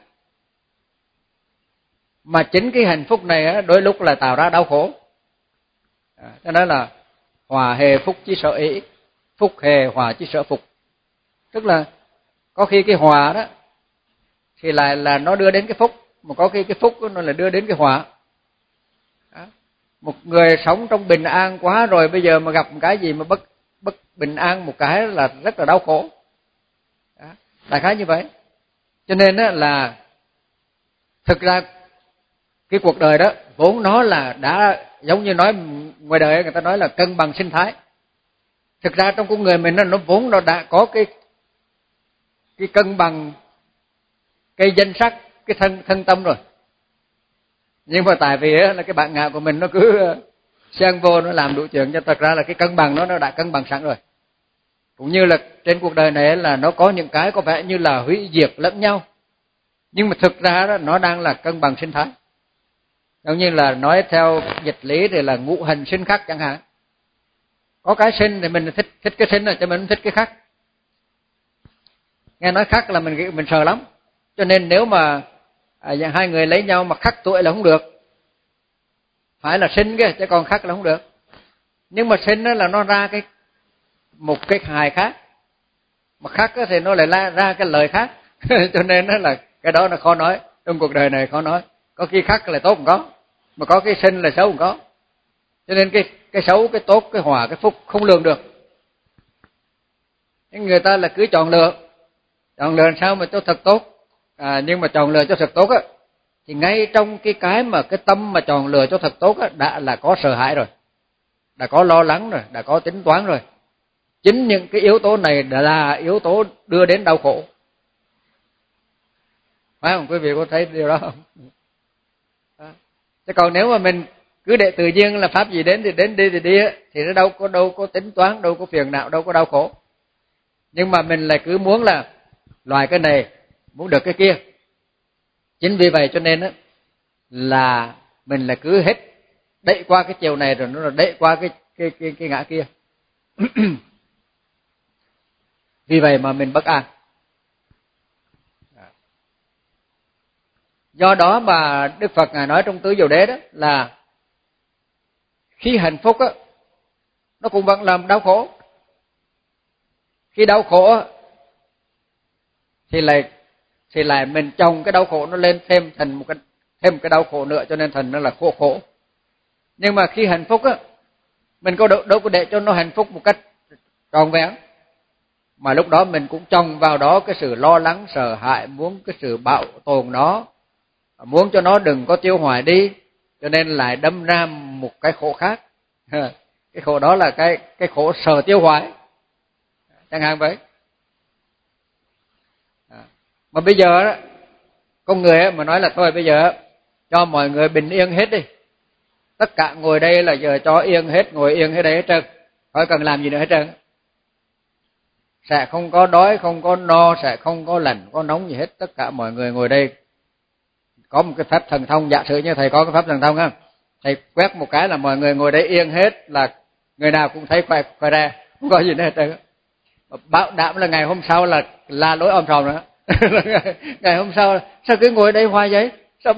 Mà chính cái hạnh phúc này đôi lúc là tạo ra đau khổ. Cho nên là hòa hề phúc chí sợ ý, phúc hề hòa chí sợ phục. Tức là có khi cái hòa đó thì lại là nó đưa đến cái phúc, mà có khi cái phúc nó là đưa đến cái hòa. Đó. Một người sống trong bình an quá rồi, bây giờ mà gặp một cái gì mà bất bất bình an một cái là rất là đau khổ. Đó. Đại khái như vậy. Cho nên là thực ra cái cuộc đời đó vốn nó là đã giống như nói ngoài đời người ta nói là cân bằng sinh thái. Thực ra trong con người mình nó vốn nó đã có cái cái cân bằng cái danh sắc, cái thân thân tâm rồi. Nhưng mà tại vì là cái bản ngã của mình nó cứ xen vô, nó làm đủ chuyện, cho thật ra là cái cân bằng nó nó đã cân bằng sẵn rồi. Cũng như là trên cuộc đời này là nó có những cái có vẻ như là hủy diệt lẫn nhau, nhưng mà thực ra đó nó đang là cân bằng sinh thái. Giống như là nói theo dịch lý thì là ngũ hành sinh khắc chẳng hạn. Có cái sinh thì mình thích thích cái sinh rồi, cho mình không thích cái khắc. Nghe nói khắc là mình mình sợ lắm. Cho nên nếu mà à, hai người lấy nhau mà khắc tuổi là không được. Phải là sinh cái chứ còn khắc là không được. Nhưng mà sinh đó là nó ra cái một cái hài khác, mà khắc thì nó lại ra, ra cái lời khác. Cho nên đó là cái đó là khó nói, trong cuộc đời này khó nói. Có khi khắc là tốt không có, mà có cái sinh là xấu không có. Cho nên cái cái xấu, cái tốt, cái hòa, cái phúc không lường được. Nhưng người ta là cứ chọn lựa, chọn lựa sao mà cho thật tốt. À, nhưng mà chọn lựa cho thật tốt á, thì ngay trong cái cái mà cái tâm mà chọn lựa cho thật tốt á, đã là có sợ hãi rồi, đã có lo lắng rồi, đã có tính toán rồi. Chính những cái yếu tố này đã là yếu tố đưa đến đau khổ. Phải không? Quý vị có thấy điều đó không? Đó. Chứ còn nếu mà mình cứ để tự nhiên là pháp gì đến thì đến, đi thì đi, thì nó đâu có đâu có tính toán, đâu có phiền não, đâu có đau khổ. Nhưng mà mình lại cứ muốn là loại cái này, muốn được cái kia. Chính vì vậy cho nên á là mình là cứ hết đẩy qua cái chiều này rồi nó là đẩy qua cái cái cái cái ngã kia. Vì vậy mà mình bất an. Do đó mà Đức Phật Ngài nói trong Tứ Diệu Đế đó là khi hạnh phúc á, nó cũng vẫn làm đau khổ. Khi đau khổ á, thì lại thì lại mình chồng cái đau khổ nó lên thêm thành một cái thêm cái đau khổ nữa, cho nên thành nó là khổ khổ. Nhưng mà khi hạnh phúc á, mình có đâu, đâu có để cho nó hạnh phúc một cách trọn vẹn, mà lúc đó mình cũng chồng vào đó cái sự lo lắng, sợ hãi, muốn cái sự bảo tồn nó, muốn cho nó đừng có tiêu hoài đi, cho nên lại đâm ra một cái khổ khác. Cái khổ đó là cái cái khổ sợ tiêu hoài, chẳng hạn vậy. Mà bây giờ đó, con người mà nói là thôi bây giờ cho mọi người bình yên hết đi, tất cả ngồi đây là giờ cho yên hết, ngồi yên hết đây hết trơn, khỏi cần làm gì nữa hết trơn, sẽ không có đói, không có no, sẽ không có lạnh, có nóng gì hết, tất cả mọi người ngồi đây. Có một cái pháp thần thông, giả sử như thầy có cái pháp thần thông á, thầy quét một cái là mọi người ngồi đây yên hết, là người nào cũng thấy khỏe khỏe ra, không có gì nữa hết trơn. Bảo đảm là ngày hôm sau là la lối om sòm nữa. Ngày hôm sau sao cứ ngồi đây hoài vậy? Sao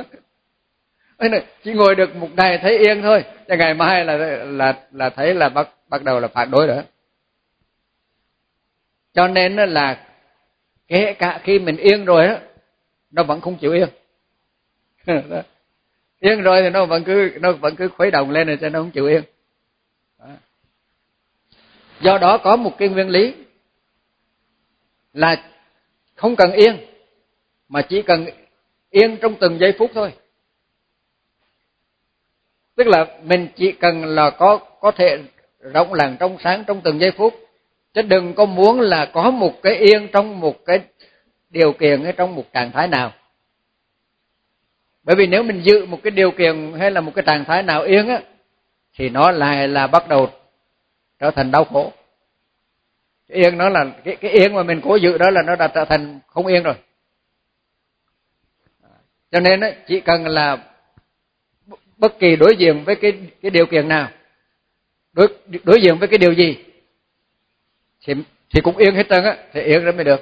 chỉ ngồi được một ngày thấy yên thôi, cho ngày mai là là là thấy là bắt bắt đầu là phản đối nữa. Cho nên là kể cả khi mình yên rồi đó, nó vẫn không chịu yên. Yên rồi thì nó vẫn cứ nó vẫn cứ khuấy động lên rồi, cho nó không chịu yên. Do đó có một cái nguyên lý là không cần yên, mà chỉ cần yên trong từng giây phút thôi. Tức là mình chỉ cần là có có thể rộng lặng trong sáng trong từng giây phút, chứ đừng có muốn là có một cái yên trong một cái điều kiện hay trong một trạng thái nào. Bởi vì nếu mình giữ một cái điều kiện hay là một cái trạng thái nào yên á, thì nó lại là bắt đầu trở thành đau khổ. Cái yên nó là cái cái yên mà mình cố giữ đó là nó đã trở thành không yên rồi. Cho nên á, chỉ cần là bất kỳ đối diện với cái cái điều kiện nào, đối đối diện với cái điều gì, thì, thì cũng yên hết trơn á, thì yên rồi mới được.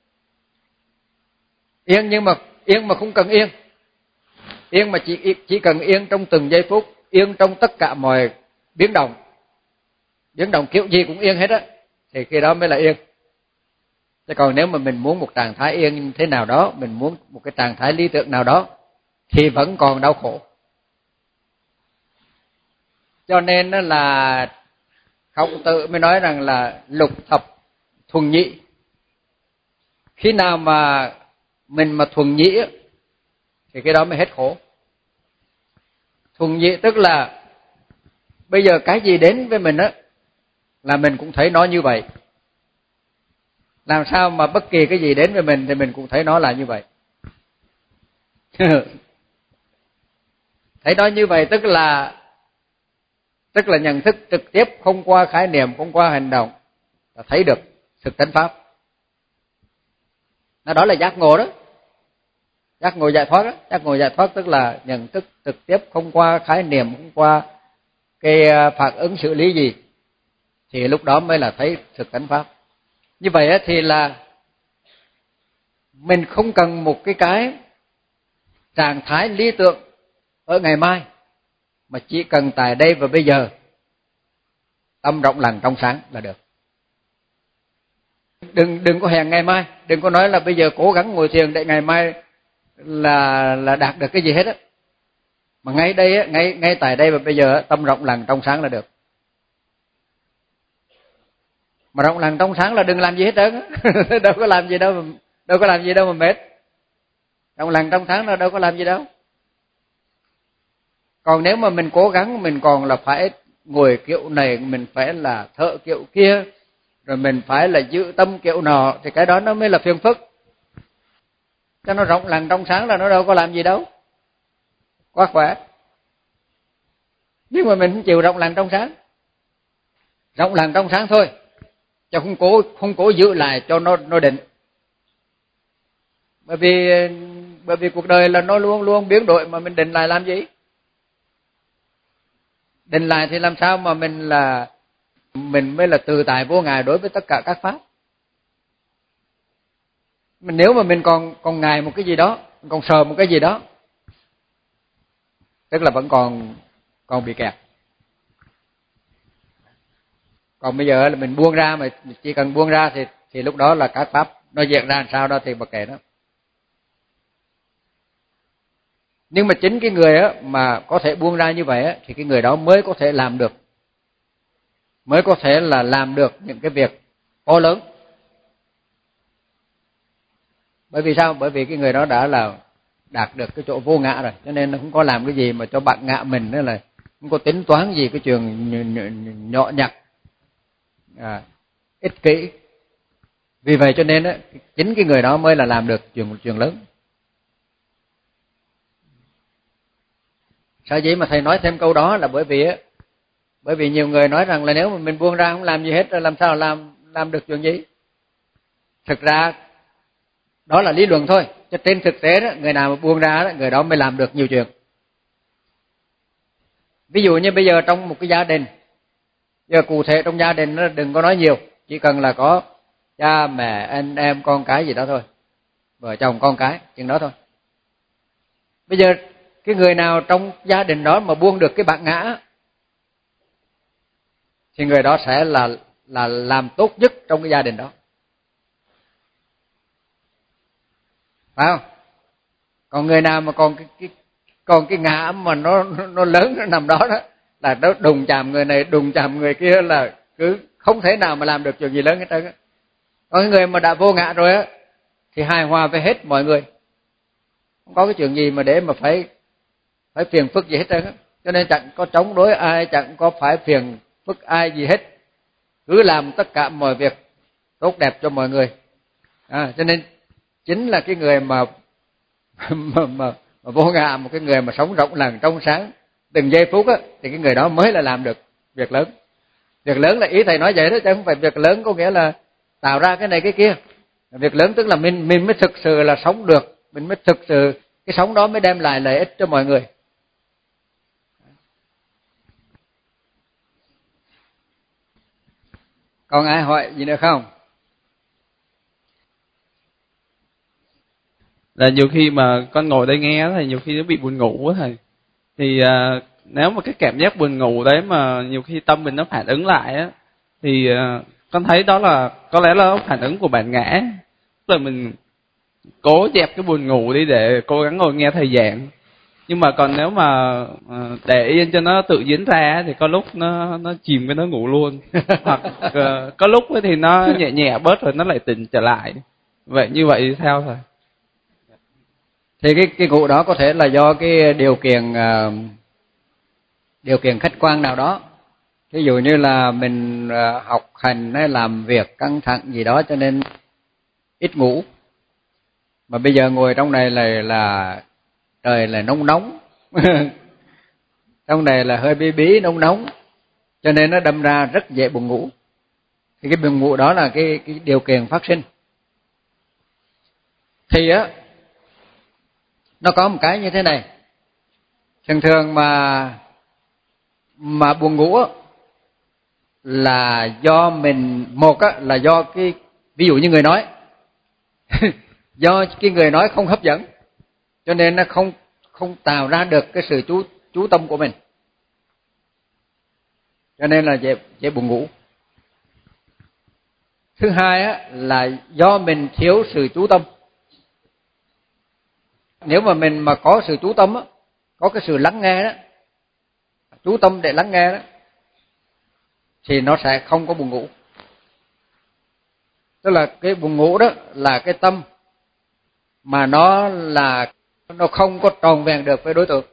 Yên nhưng mà yên mà không cần yên. Yên mà chỉ chỉ cần yên trong từng giây phút, yên trong tất cả mọi biến động. Biến động kiểu gì cũng yên hết á, thì khi đó mới là yên. Chứ còn nếu mà mình muốn một trạng thái yên thế nào đó, mình muốn một cái trạng thái lý tưởng nào đó, thì vẫn còn đau khổ. Cho nên là Khổng Tử mới nói rằng là lục thập thuần nhị. Khi nào mà mình mà thuần nhị thì cái đó mới hết khổ. Thuần nhị tức là bây giờ cái gì đến với mình á là mình cũng thấy nó như vậy. Làm sao mà bất kỳ cái gì đến với mình thì mình cũng thấy nó là như vậy. Thấy nó như vậy tức là tức là nhận thức trực tiếp, không qua khái niệm, không qua hành động, là thấy được thực tánh pháp. Nó đó là giác ngộ đó. Giác ngộ giải thoát đó. Giác ngộ giải thoát tức là nhận thức trực tiếp, không qua khái niệm, không qua cái phản ứng xử lý gì, thì lúc đó mới là thấy thực tánh pháp. Như vậy thì là mình không cần một cái cái trạng thái lý tưởng ở ngày mai, mà chỉ cần tại đây và bây giờ tâm rộng lặng trong sáng là được. Đừng đừng có hẹn ngày mai, đừng có nói là bây giờ cố gắng ngồi thiền để ngày mai là là đạt được cái gì hết á. Mà ngay đây ngay ngay tại đây và bây giờ tâm rộng lặng trong sáng là được. Mà rộng lặng trong sáng là đừng làm gì hết trơn á. Đâu có làm gì đâu mà, đâu có làm gì đâu mà mệt. Rộng lặng trong sáng là đâu có làm gì đâu. Còn nếu mà mình cố gắng, mình còn là phải ngồi kiểu này, mình phải là thở kiểu kia, rồi mình phải là giữ tâm kiểu nọ, thì cái đó nó mới là phiền phức. Cho nó rộng lặng trong sáng là nó đâu có làm gì đâu. Quá khỏe. Nhưng mà mình không chịu rộng lặng trong sáng. Rộng lặng trong sáng thôi, chứ không cố không cố giữ lại cho nó nó định. Bởi vì bởi vì cuộc đời là nó luôn luôn biến đổi, mà mình định lại làm gì? Định lại thì làm sao mà mình là mình mới là tự tại vô ngại đối với tất cả các pháp. Mình nếu mà mình còn còn ngại một cái gì đó, còn sợ một cái gì đó, tức là vẫn còn còn bị kẹt. Còn bây giờ là mình buông ra, mà chỉ cần buông ra thì thì lúc đó là các pháp nó diễn ra làm sao đó thì mặc kệ nó. Nhưng mà chính cái người á mà có thể buông ra như vậy á, thì cái người đó mới có thể làm được, mới có thể là làm được những cái việc to lớn. Bởi vì sao? Bởi vì cái người đó đã là đạt được cái chỗ vô ngã rồi, cho nên nó không có làm cái gì mà cho bạn ngã mình, nữa là không có tính toán gì cái chuyện nhỏ nhặt, à, ích kỷ. Vì vậy cho nên á, chính cái người đó mới là làm được chuyện chuyện lớn. Sao vậy mà thầy nói thêm câu đó là bởi vì á, bởi vì nhiều người nói rằng là nếu mà mình buông ra không làm gì hết, rồi làm sao làm làm được chuyện gì? Thực ra đó là lý luận thôi, chứ trên thực tế đó, người nào mà buông ra đó, người đó mới làm được nhiều chuyện. Ví dụ như bây giờ trong một cái gia đình, giờ cụ thể trong gia đình nó đừng có nói nhiều, chỉ cần là có cha mẹ anh em con cái gì đó thôi, vợ chồng con cái chừng đó thôi. Bây giờ cái người nào trong gia đình đó mà buông được cái bản ngã thì người đó sẽ là là làm tốt nhất trong cái gia đình đó, phải không? Còn người nào mà còn cái, cái còn cái ngã mà nó nó lớn, nó nằm đó đó, là nó đụng chạm người này đụng chạm người kia, là cứ không thể nào mà làm được chuyện gì lớn hết trơn á. Còn cái người mà đã vô ngã rồi á thì hài hòa với hết mọi người, không có cái chuyện gì mà để mà phải phải phiền phức gì hết trơn á. Cho nên chẳng có chống đối ai, chẳng có phải phiền phức ai gì hết, cứ làm tất cả mọi việc tốt đẹp cho mọi người. À, cho nên chính là cái người mà mà, mà, mà vô ngã, một cái người mà sống rộng lặng trong sáng từng giây phút á, thì cái người đó mới là làm được việc lớn. Việc lớn là ý thầy nói vậy đó, chứ không phải việc lớn có nghĩa là tạo ra cái này cái kia. Việc lớn tức là mình mình mới thực sự là sống được, mình mới thực sự cái sống đó mới đem lại lợi ích cho mọi người. Còn ai hỏi gì nữa không? Là nhiều khi mà con ngồi đây nghe thầy, nhiều khi nó bị buồn ngủ á thầy. Thì à, nếu mà cái cảm giác buồn ngủ đấy mà nhiều khi tâm mình nó phản ứng lại á, thì à, con thấy đó là có lẽ là phản ứng của bản ngã. Tức là mình cố dẹp cái buồn ngủ đi để cố gắng ngồi nghe thầy giảng. Nhưng mà còn nếu mà uh, để yên cho nó tự diễn ra thì có lúc nó nó chìm cái nó ngủ luôn. Hoặc uh, có lúc thì nó nhẹ nhẹ bớt rồi nó lại tỉnh trở lại. Vậy như vậy thì sao thầy? Thì cái cái ngủ đó có thể là do cái điều kiện uh, điều kiện khách quan nào đó. Ví dụ như là mình uh, học hành hay làm việc căng thẳng gì đó cho nên ít ngủ. Mà bây giờ ngồi trong này là là trời là nóng nóng. Trong này là hơi bí bí nóng nóng. Cho nên nó đâm ra rất dễ buồn ngủ. Thì cái buồn ngủ đó là cái cái điều kiện phát sinh. Thì á nó có một cái như thế này. Thường thường mà mà buồn ngủ á là do mình, một á là do cái, ví dụ như người nói do cái người nói không hấp dẫn, cho nên nó không không tạo ra được cái sự chú chú tâm của mình, cho nên là dễ dễ buồn ngủ. Thứ hai á là do mình thiếu sự chú tâm. Nếu mà mình mà có sự chú tâm á, có cái sự lắng nghe đó, chú tâm để lắng nghe đó, thì nó sẽ không có buồn ngủ. Tức là cái buồn ngủ đó là cái tâm mà nó là nó không có tròn vẹn được với đối tượng.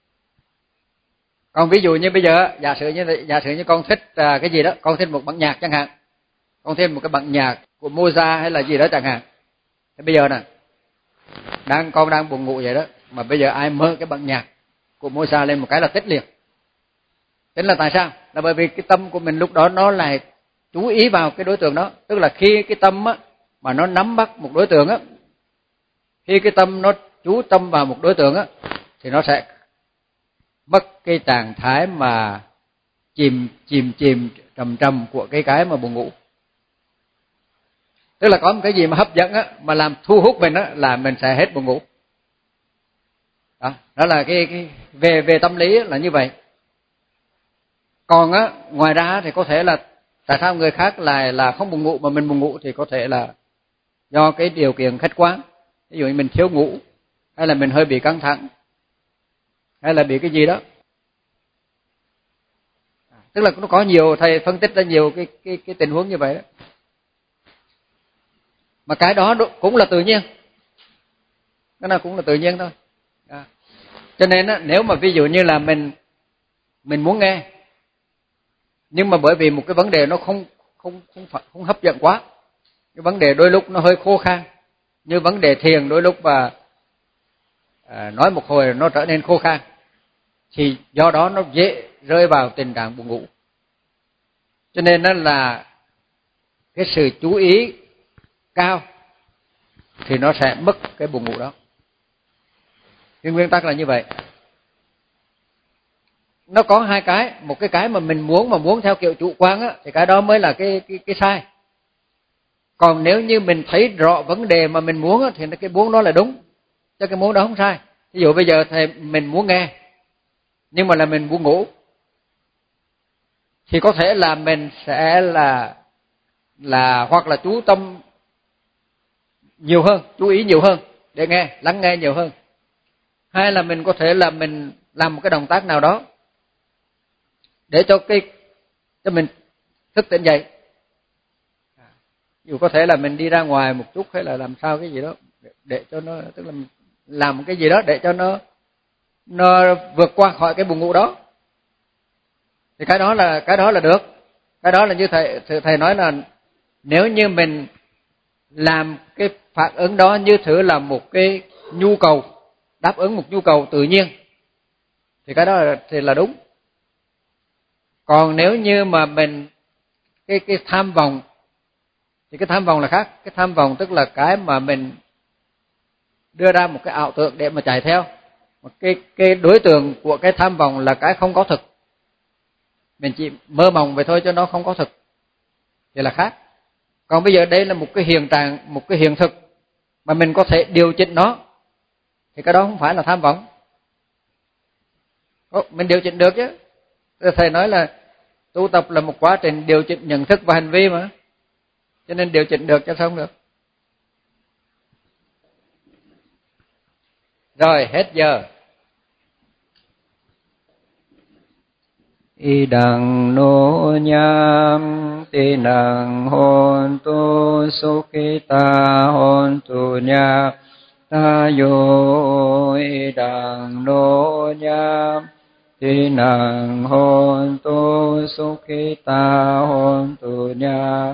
Còn ví dụ như bây giờ giả sử như giả sử như con thích cái gì đó, con thích một bản nhạc chẳng hạn, con thích một cái bản nhạc của Mozart hay là gì đó chẳng hạn. Thế bây giờ nè, đang con đang buồn ngủ vậy đó, mà bây giờ ai mơ cái bản nhạc của Mozart lên một cái là thích liền. Thế là tại sao? Là bởi vì cái tâm của mình lúc đó nó lại chú ý vào cái đối tượng đó. Tức là khi cái tâm á mà nó nắm bắt một đối tượng á, khi cái tâm nó chú tâm vào một đối tượng á, thì nó sẽ mất cái trạng thái mà chìm chìm chìm trầm trầm của cái cái mà buồn ngủ. Tức là có một cái gì mà hấp dẫn á, mà làm thu hút mình á, là mình sẽ hết buồn ngủ. Đó, đó là cái, cái về về tâm lý là như vậy. Còn á ngoài ra thì có thể là tại sao người khác là là không buồn ngủ mà mình buồn ngủ, thì có thể là do cái điều kiện khách quan. Ví dụ như mình thiếu ngủ, hay là mình hơi bị căng thẳng, hay là bị cái gì đó. Tức là nó có nhiều, thầy phân tích ra nhiều cái cái cái tình huống như vậy đó. Mà cái đó cũng là tự nhiên. Cái nào cũng là tự nhiên thôi. À. Cho nên á, nếu mà ví dụ như là mình mình muốn nghe, nhưng mà bởi vì một cái vấn đề nó không không không không hấp dẫn quá, cái vấn đề đôi lúc nó hơi khô khan, như vấn đề thiền đôi lúc mà à, nói một hồi nó trở nên khô khan, thì do đó nó dễ rơi vào tình trạng buồn ngủ. Cho nên đó là cái sự chú ý cao thì nó sẽ mất cái buồn ngủ đó. Cái nguyên tắc là như vậy. Nó có hai cái, một cái cái mà mình muốn mà muốn theo kiểu chủ quan á, thì cái đó mới là cái cái cái sai. Còn nếu như mình thấy rõ vấn đề mà mình muốn á, thì cái muốn đó là đúng, chứ cái muốn đó không sai. Ví dụ bây giờ thầy mình muốn nghe, nhưng mà là mình buồn ngủ, thì có thể là mình sẽ là là hoặc là chú tâm nhiều hơn, chú ý nhiều hơn để nghe, lắng nghe nhiều hơn. Hay là mình có thể là mình làm một cái động tác nào đó để cho cái cho mình thức tỉnh dậy. Dù có thể là mình đi ra ngoài một chút, hay là làm sao cái gì đó để, để cho nó, tức là làm một cái gì đó để cho nó nó vượt qua khỏi cái buồn ngủ đó. Thì cái đó là cái đó là được. Cái đó là như thầy thầy nói là nếu như mình làm cái phản ứng đó như thử là một cái nhu cầu, đáp ứng một nhu cầu tự nhiên, thì cái đó là, thì là đúng. Còn nếu như mà mình cái cái tham vọng, thì cái tham vọng là khác. Cái tham vọng tức là cái mà mình đưa ra một cái ảo tưởng để mà chạy theo. Cái cái đối tượng của cái tham vọng là cái không có thực. Mình chỉ mơ mộng vậy thôi chứ nó không có thực. thì là khác. Còn bây giờ đây là một cái hiện trạng, một cái hiện thực mà mình có thể điều chỉnh nó, thì cái đó không phải là tham vọng. Ồ, mình điều chỉnh được chứ. Thầy nói là tu tập là một quá trình điều chỉnh nhận thức và hành vi mà, cho nên điều chỉnh được chứ không được. Rồi, hết giờ. Idang no nyam tinang hontu sukhita hontu nya tayo. Idang no nyam tinang hontu sukhita hontu nya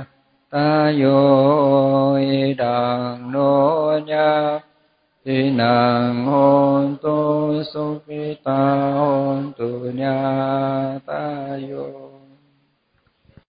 tayo. Idang no nyam tinang hontu sukhita hontu nya tayo.